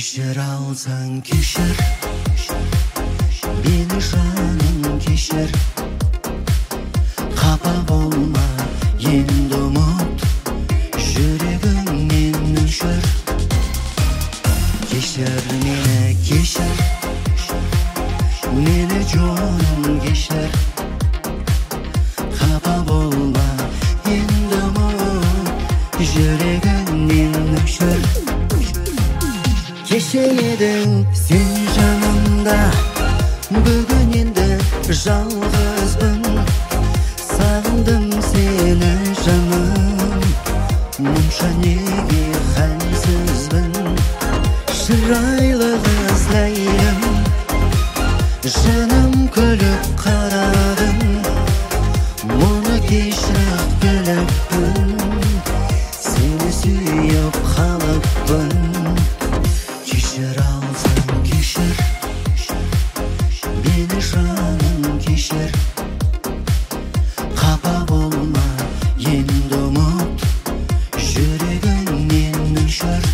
Kişir alsan kişir, beni жаным kişir. Қапа болма, енді ұмыт, жүрегіңнен өшір. Кешір мені, кешір, мені жаным кешір. Қапа болма, енді ұмыт, жүрегіңнен өшір. Кеше едің сен жанымда, бүгін енді жалғызбын. Сағындым сені жаным, мұнша неге хәлсізбін. Шырайлы қыз ләйлім, жаным күліп қарадым. Мұны кешіріп біліппін, сені сүйіп қалыппын. Кешір алсаң кешір, мені жаным кешір. Қапа болма, енді ұмыт, жүрегіңнен өшір.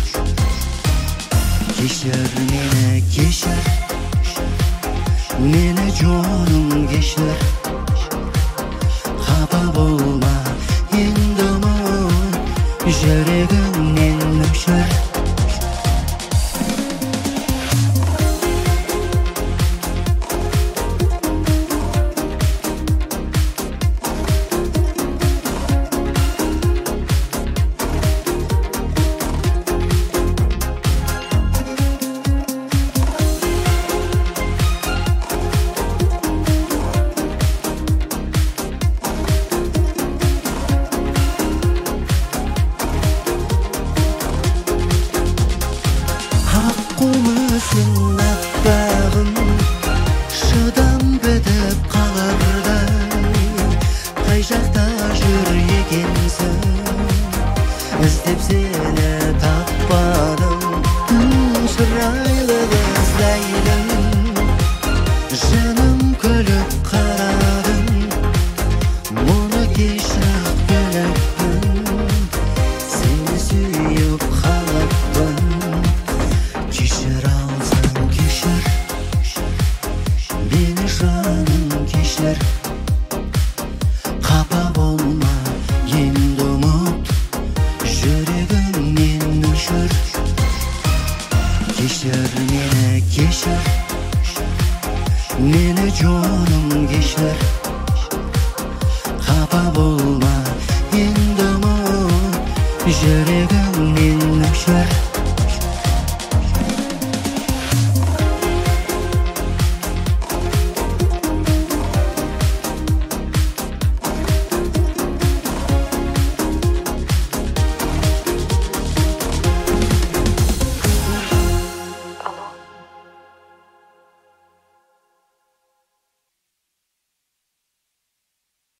Кешір мені, кешір, мені жаным кешір. Қапа болма, енді ұмыт, жүрегіңнен өшір. Аққумысың аппағым, шыдам бітіп қалырды. Қай жақта жүр екенсің, іздеп сені таппадым. Шырайлы қыз ләйлім, жаным күліп қарадым. Мұны кешіріп біліппін, сені сүйіп қалыппын. Кешір алсаң кешір, мені жаным кешір. Қапа болма, енді ұмыт, жүрегіңнен өшір. Кешір мені, кешір, мені жаным кешір. Қапа болма, енді ұмыт, жүрегіңнен